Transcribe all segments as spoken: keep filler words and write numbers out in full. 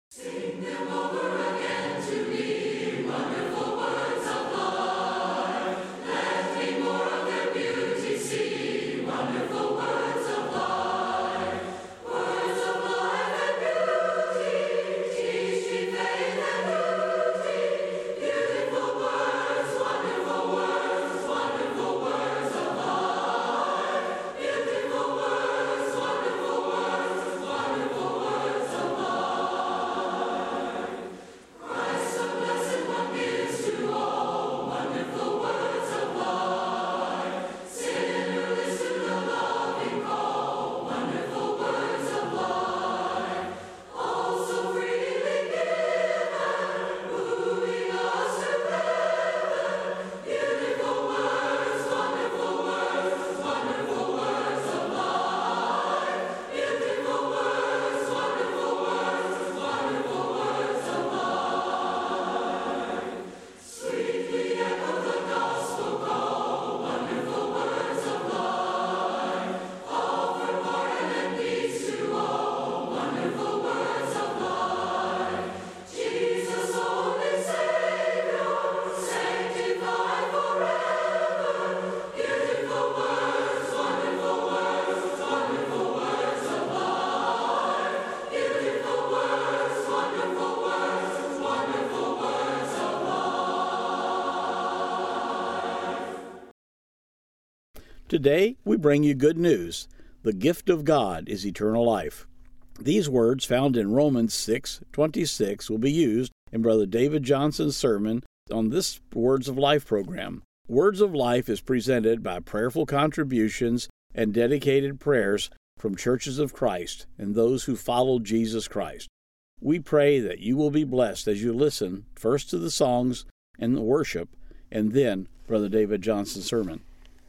Sing them over again to me, wonderful words of life. Let me more of their beauty see, wonderful words of life. Words of life and beauty, teach me faith and duty. Beautiful words, wonderful words, wonderful words of life. Beautiful words, wonderful words, wonderful words of life. Christ the blessed one gives to all wonderful words of life. Sinner, listen to the loving call, wonderful words of life. All so freely given, moving us to heaven. Beautiful words, wonderful words, wonderful words of life. Beautiful words, wonderful words, wonderful words of life. Sweetly echo the gospel call, wonderful words of life. Offer pardon and peace to all, wonderful words of life. Jesus, only Savior, sanctified forever. Beautiful words, wonderful words, wonderful words of life. Beautiful words, wonderful words, wonderful words of life. Today, we bring you good news. The gift of God is eternal life. These words found in Romans six twenty-six will be used in Brother David Johnson's sermon on this Words of Life program. Words of Life is presented by prayerful contributions and dedicated prayers from Churches of Christ and those who follow Jesus Christ. We pray that you will be blessed as you listen first to the songs and the worship, and then Brother David Johnson's sermon.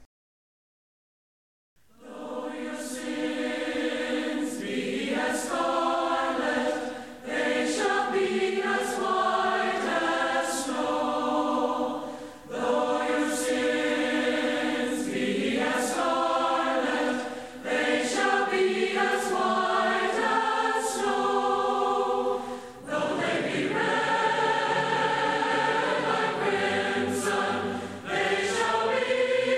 Though your sins be as scarlet, they shall be as white as snow. Though your sins be as scarlet, they shall be as white as snow. Though they be red like crimson, they shall be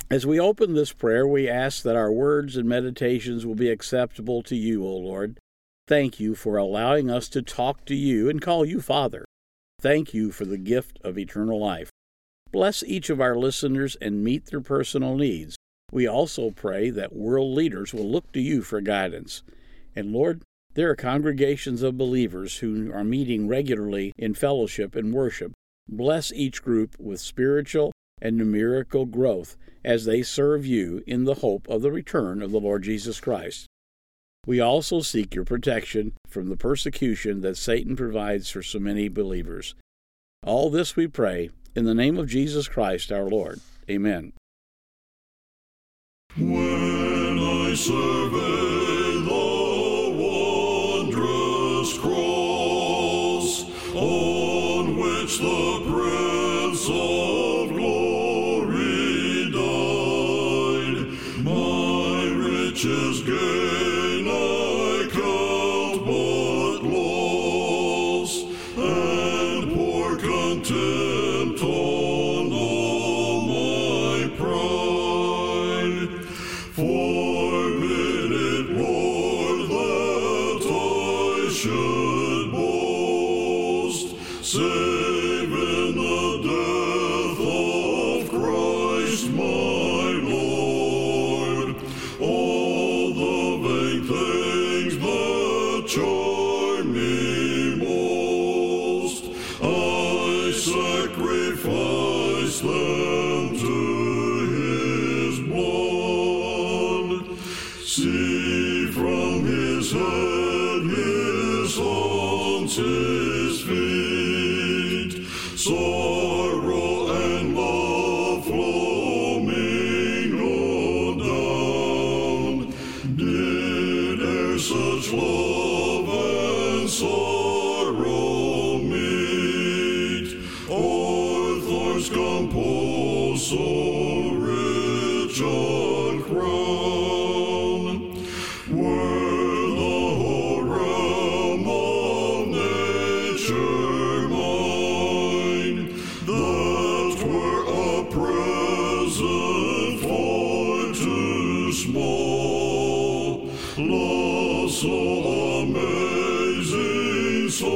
As we open this prayer, we ask that our words and meditations will be acceptable to you, O Lord. Thank you for allowing us to talk to you and call you Father. Thank you for the gift of eternal life. Bless each of our listeners and meet their personal needs. We also pray that world leaders will look to you for guidance. And Lord, there are congregations of believers who are meeting regularly in fellowship and worship. Bless each group with spiritual and numerical growth as they serve you in the hope of the return of the Lord Jesus Christ. We also seek your protection from the persecution that Satan provides for so many believers. All this we pray in the name of Jesus Christ our Lord. Amen. When I survey the wondrous cross on which the Prince of Glory died, my riches gain I count but loss, and pour contempt on all my pride. Forbid it, Lord, that I should boast, save in the death of Christ my Lord. All the vain things that charm me most, I sacrifice them to his blood. See from his head, his hands, his feet, sorrow and love flowing on down. Did e'er such love and sorrow meet, or thorns compose so rich a crown? Were the whole realm of nature mine, that were a present far too small. Love so amazing, so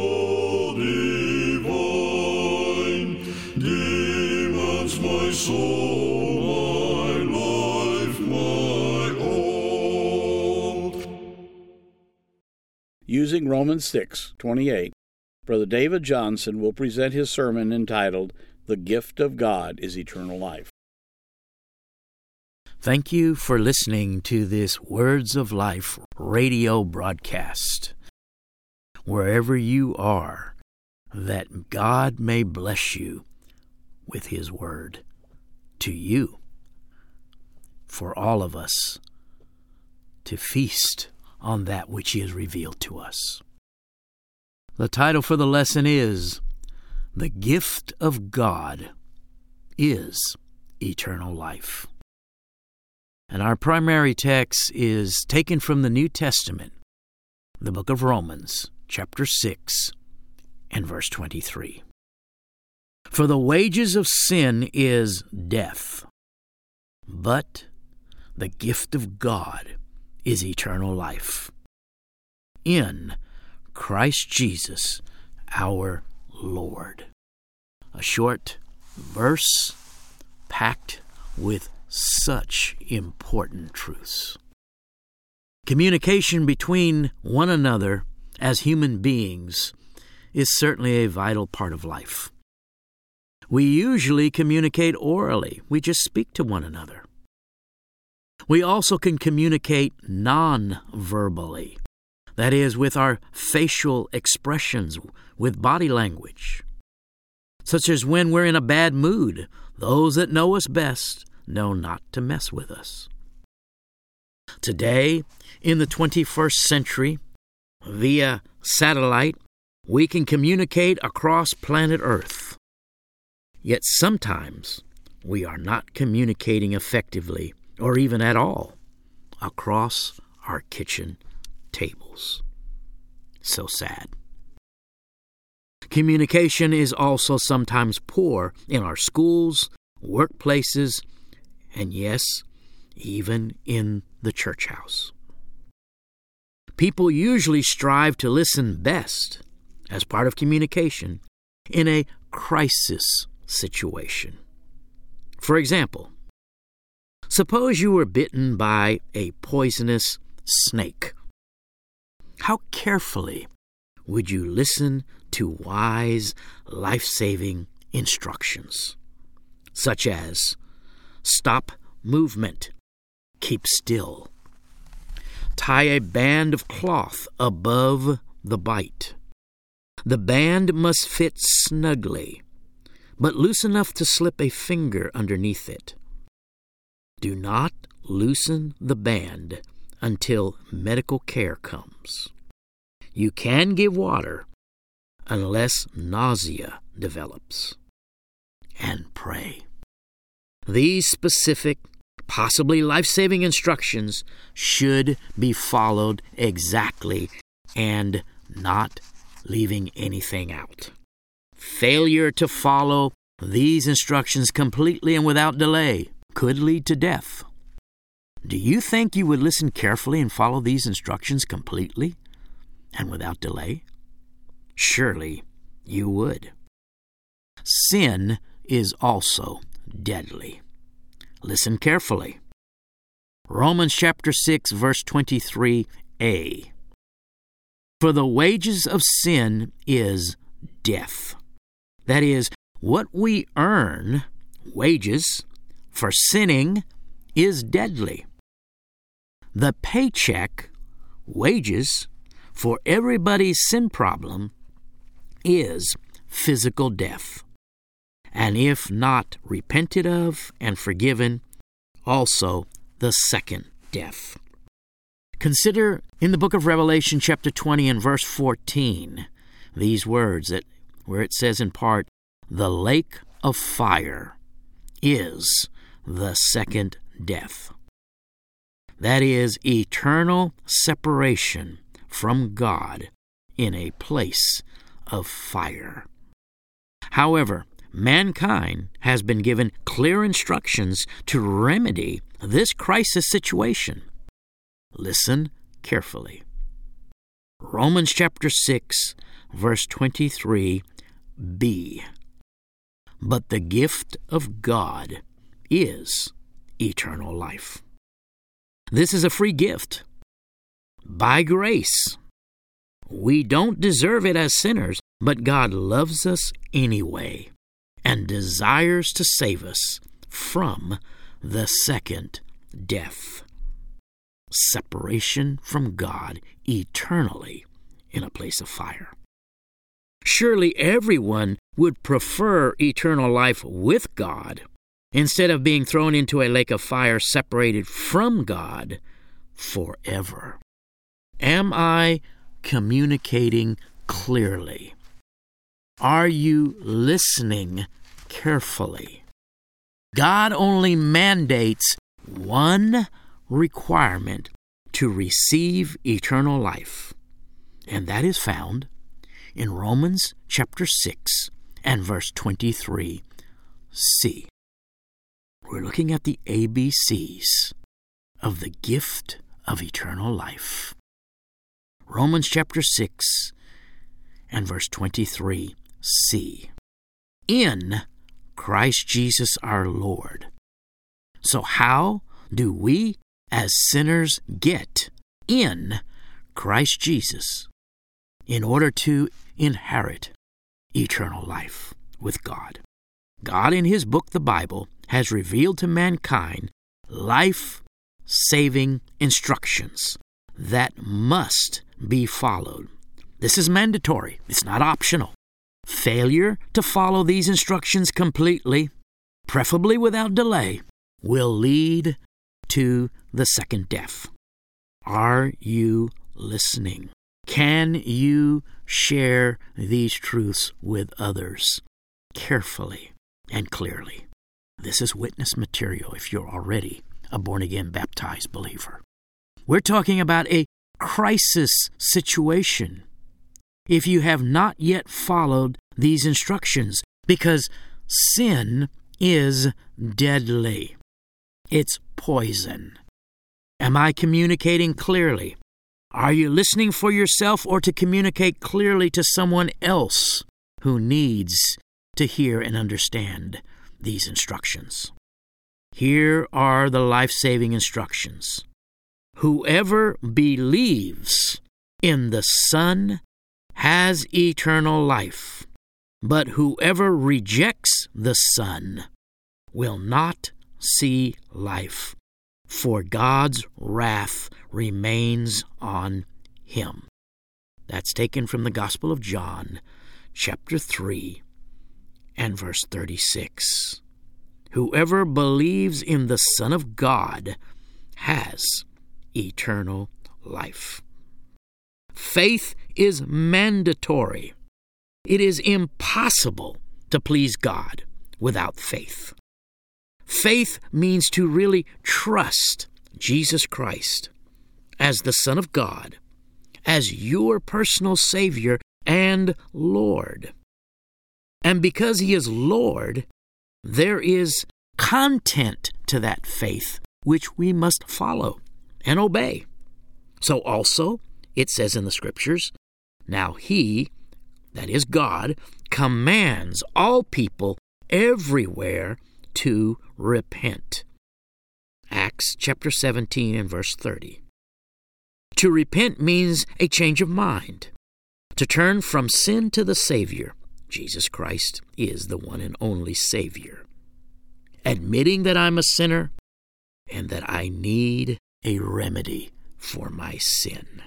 divine, demands my soul, my life, my all. Using Romans six twenty-eight, Brother David Johnson will present his sermon entitled, The Gift of God is Eternal Life. Thank you for listening to this Words of Life radio broadcast. Wherever you are, that God may bless you with His Word to you, for all of us to feast on that which He has revealed to us. The title for the lesson is, The Gift of God is Eternal Life. And our primary text is taken from the New Testament, the book of Romans, chapter six, and verse twenty-three. For the wages of sin is death, but the gift of God is eternal life in Christ Jesus our Lord. A short verse packed with such important truths. Communication between one another as human beings is certainly a vital part of life. We usually communicate orally. We just speak to one another. We also can communicate non-verbally, that is, with our facial expressions, with body language, such as when we're in a bad mood. Those that know us best know not to mess with us. Today, in the twenty-first century, via satellite, we can communicate across planet Earth. Yet sometimes we are not communicating effectively, or even at all, across our kitchen tables. So sad. Communication is also sometimes poor in our schools, workplaces, and yes, even in the church house. People usually strive to listen best as part of communication in a crisis situation. For example, suppose you were bitten by a poisonous snake. How carefully would you listen to wise, life-saving instructions, such as stop movement, keep still, tie a band of cloth above the bite. The band must fit snugly, but loose enough to slip a finger underneath it. Do not loosen the band until medical care comes. You can give water unless nausea develops. And pray. These specific, possibly life-saving instructions should be followed exactly and not leaving anything out. Failure to follow these instructions completely and without delay could lead to death. Do you think you would listen carefully and follow these instructions completely and without delay? Surely you would. Sin is also deadly. Listen carefully. Romans chapter six, verse twenty-three a. For the wages of sin is death. That is, what we earn, wages, for sinning is deadly. The paycheck, wages, for everybody's sin problem is physical death. And if not repented of and forgiven, also the second death. Consider in the book of Revelation chapter twenty and verse fourteen these words that where it says in part, the lake of fire is the second death. That is eternal separation from God in a place of fire. However, mankind has been given clear instructions to remedy this crisis situation. Listen carefully. Romans chapter six, verse twenty-three b. But the gift of God is eternal life. This is a free gift. By grace. We don't deserve it as sinners, but God loves us anyway and desires to save us from the second death. Separation from God eternally in a place of fire. Surely everyone would prefer eternal life with God instead of being thrown into a lake of fire separated from God forever. Am I communicating clearly? Are you listening carefully? God only mandates one requirement to receive eternal life, and that is found in Romans chapter six and verse twenty-three c. We're looking at the A B Cs of the gift of eternal life. Romans chapter six and verse twenty-three c. In Christ Jesus our Lord. So how do we as sinners get in Christ Jesus in order to inherit eternal life with God? God in His book, the Bible, has revealed to mankind life-saving instructions that must be followed. This is mandatory. It's not optional. Failure to follow these instructions completely, preferably without delay, will lead to the second death. Are you listening? Can you share these truths with others carefully and clearly? This is witness material if you're already a born-again baptized believer. We're talking about a crisis situation if you have not yet followed these instructions, because sin is deadly. It's poison. Am I communicating clearly? Are you listening for yourself or to communicate clearly to someone else who needs to hear and understand these instructions? Here are the life-saving instructions. Whoever believes in the Son has eternal life, but whoever rejects the Son will not see life, for God's wrath remains on him. That's taken from the Gospel of John, chapter three, and verse thirty-six. Whoever believes in the Son of God has eternal life. Faith is mandatory. It is impossible to please God without faith. Faith means to really trust Jesus Christ as the Son of God, as your personal Savior and Lord. And because He is Lord, there is content to that faith which we must follow and obey. So also, it says in the Scriptures, now He, that is God, commands all people everywhere to repent. Acts chapter seventeen and verse thirty. To repent means a change of mind, to turn from sin to the Savior. Jesus Christ is the one and only Savior. Admitting that I'm a sinner and that I need a remedy for my sin.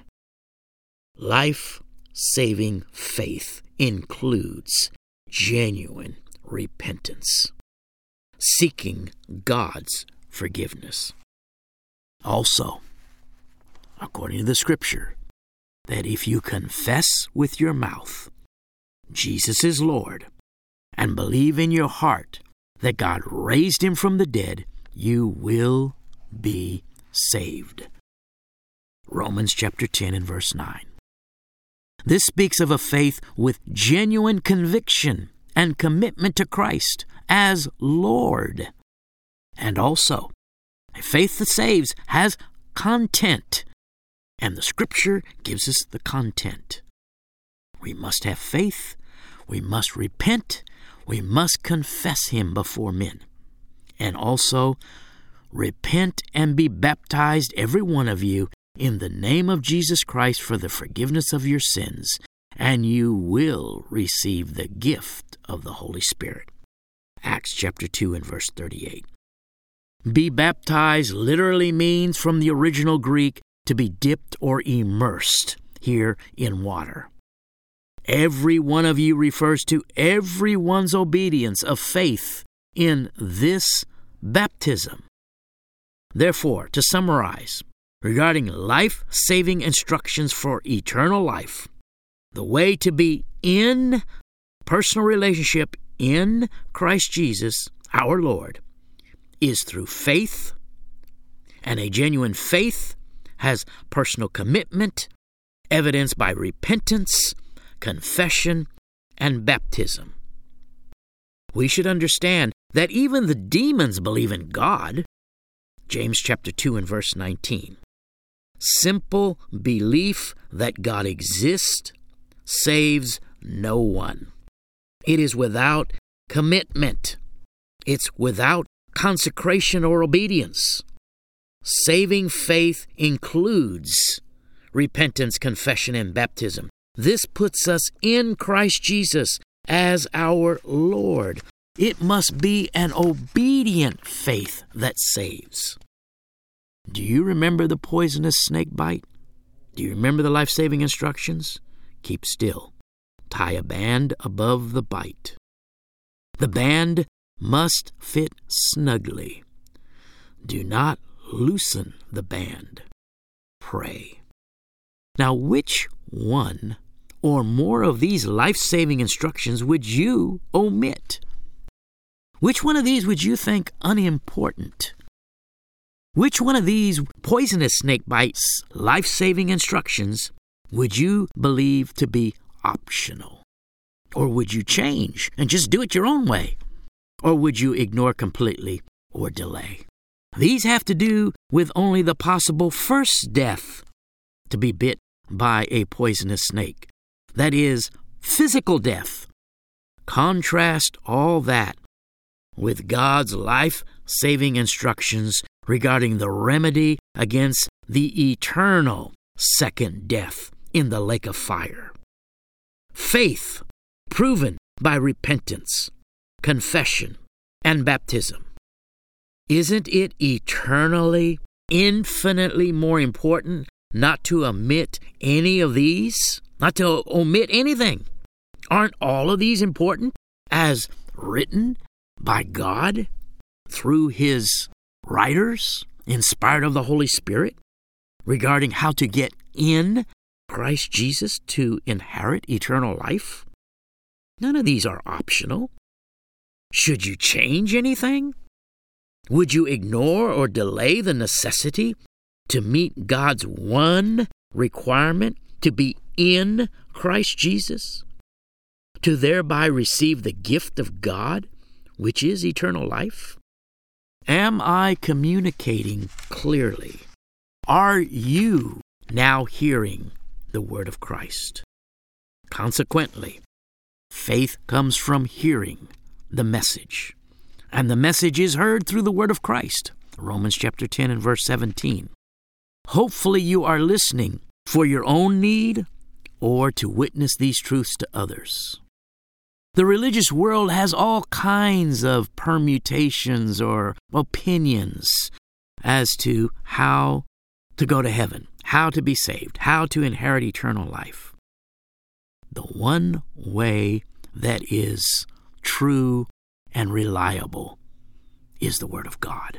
Life-saving faith includes genuine repentance, seeking God's forgiveness. Also, according to the Scripture, that if you confess with your mouth Jesus is Lord and believe in your heart that God raised Him from the dead, you will be saved. Romans chapter ten and verse nine. This speaks of a faith with genuine conviction and commitment to Christ as Lord. And also, a faith that saves has content, and the Scripture gives us the content. We must have faith, we must repent, we must confess Him before men, and also repent and be baptized, every one of you, in the name of Jesus Christ for the forgiveness of your sins, and you will receive the gift of the Holy Spirit. Acts chapter two and verse thirty-eight. Be baptized literally means, from the original Greek, to be dipped or immersed here in water. Every one of you refers to everyone's obedience of faith in this baptism. Therefore, to summarize, regarding life-saving instructions for eternal life, the way to be in personal relationship in Christ Jesus, our Lord, is through faith, and a genuine faith has personal commitment, evidenced by repentance, confession, and baptism. We should understand that even the demons believe in God. James chapter two and verse nineteen. Simple belief that God exists saves no one. It is without commitment. It's without consecration or obedience. Saving faith includes repentance, confession, and baptism. This puts us in Christ Jesus as our Lord. It must be an obedient faith that saves. Do you remember the poisonous snake bite? Do you remember the life-saving instructions? Keep still. Tie a band above the bite. The band must fit snugly. Do not loosen the band. Pray. Now, which one or more of these life-saving instructions would you omit? Which one of these would you think unimportant? Which one of these poisonous snake bites life-saving instructions would you believe to be optional? Or would you change and just do it your own way? Or would you ignore completely or delay? These have to do with only the possible first death, to be bit by a poisonous snake. That is, physical death. Contrast all that with God's life-saving instructions regarding the remedy against the eternal second death in the lake of fire. Faith proven by repentance, confession, and baptism. Isn't it eternally, infinitely more important not to omit any of these? Not to omit anything? Aren't all of these important as written by God through His writers, inspired of the Holy Spirit, regarding how to get in Christ Jesus to inherit eternal life? None of these are optional. Should you change anything? Would you ignore or delay the necessity to meet God's one requirement to be in Christ Jesus, to thereby receive the gift of God, which is eternal life? Am I communicating clearly? Are you now hearing the word of Christ? Consequently, faith comes from hearing the message, and the message is heard through the word of Christ. Romans chapter ten and verse seventeen. Hopefully you are listening for your own need or to witness these truths to others. The religious world has all kinds of permutations or opinions as to how to go to heaven, how to be saved, how to inherit eternal life. The one way that is true and reliable is the Word of God.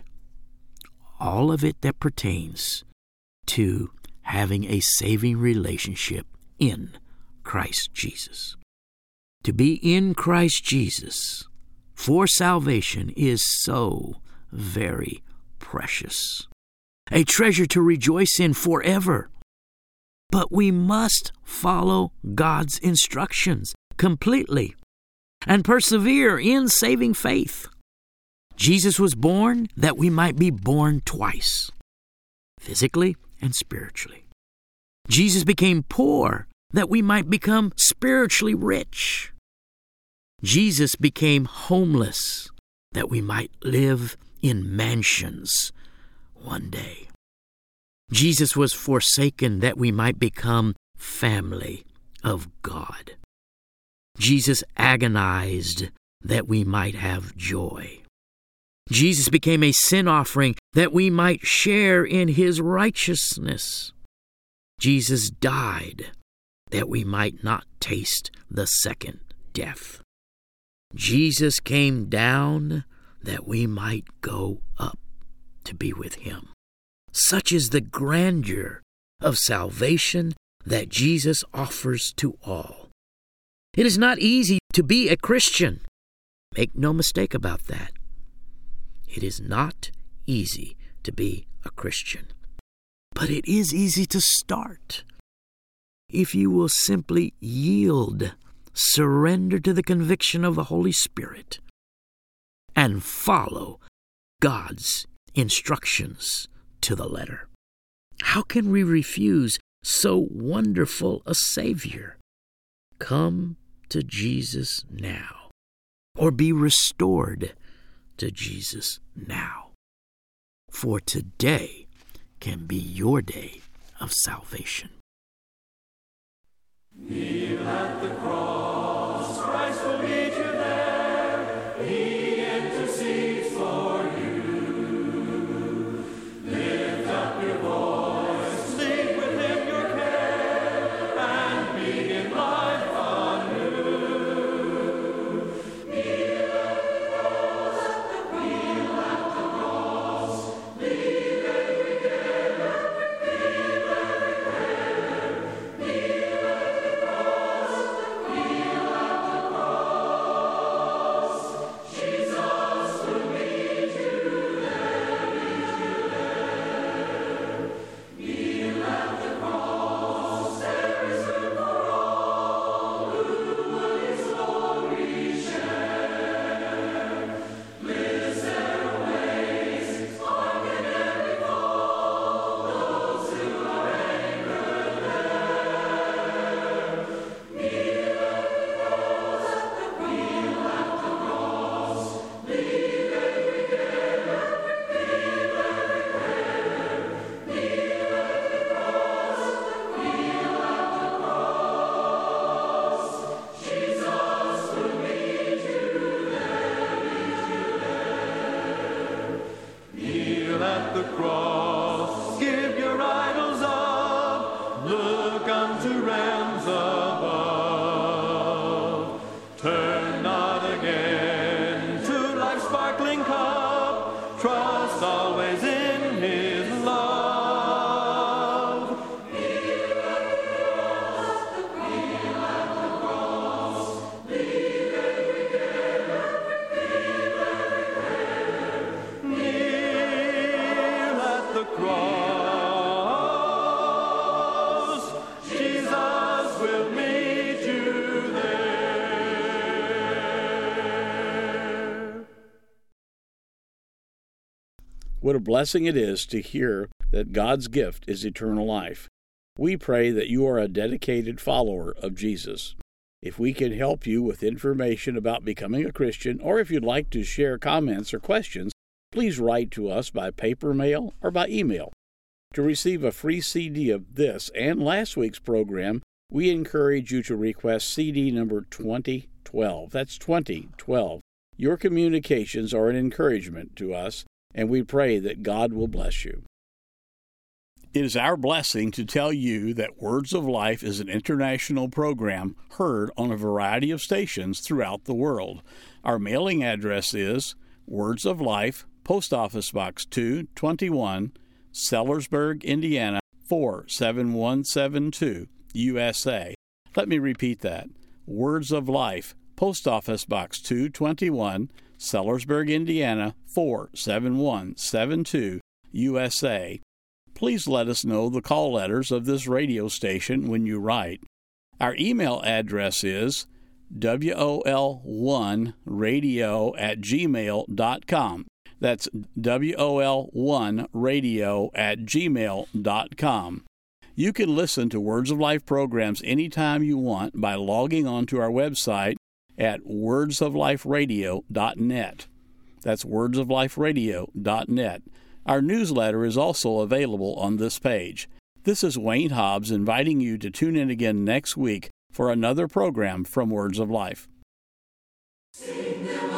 All of it that pertains to having a saving relationship in Christ Jesus. To be in Christ Jesus for salvation is so very precious, a treasure to rejoice in forever. But we must follow God's instructions completely and persevere in saving faith. Jesus was born that we might be born twice, physically and spiritually. Jesus became poor that we might become spiritually rich. Jesus became homeless that we might live in mansions one day. Jesus was forsaken that we might become family of God. Jesus agonized that we might have joy. Jesus became a sin offering that we might share in His righteousness. Jesus died that we might not taste the second death. Jesus came down that we might go up to be with Him. Such is the grandeur of salvation that Jesus offers to all. It is not easy to be a Christian. Make no mistake about that. It is not easy to be a Christian. But it is easy to start if you will simply yield, surrender to the conviction of the Holy Spirit, and follow God's instructions to the letter. How can we refuse so wonderful a Savior? Come to Jesus now, or be restored to Jesus now. For today can be your day of salvation. Kneel at the cross, Christ will meet you there. He intercedes for you. Lift up your voice, leave with Him your care, and begin life anew. Kneel at the cross, kneel at the cross, leave every care, leave every care, kneel at the cross. cross. Give your idols up, look unto realms above. Turn not again to life's sparkling cup, trust always in his love. Kneel at the cross, Jesus will meet you there. What a blessing it is to hear that God's gift is eternal life. We pray that you are a dedicated follower of Jesus. If we can help you with information about becoming a Christian, or if you'd like to share comments or questions, please write to us by paper mail or by email. To receive a free C D of this and last week's program, we encourage you to request C D number twenty twelve. That's twenty twelve. Your communications are an encouragement to us, and we pray that God will bless you. It is our blessing to tell you that Words of Life is an international program heard on a variety of stations throughout the world. Our mailing address is Words of Life, Post Office Box two twenty-one, Sellersburg, Indiana four seven one seven two, U S A. Let me repeat that. Words of Life, Post Office Box two twenty-one, Sellersburg, Indiana four seven one seven two, U S A. Please let us know the call letters of this radio station when you write. Our email address is W O L one radio at gmail dot com. That's W O L one radio at gmail dot com. You can listen to Words of Life programs anytime you want by logging on to our website at words of life radio dot net. That's words of life radio dot net. Our newsletter is also available on this page. This is Wayne Hobbs inviting you to tune in again next week for another program from Words of Life. Sing them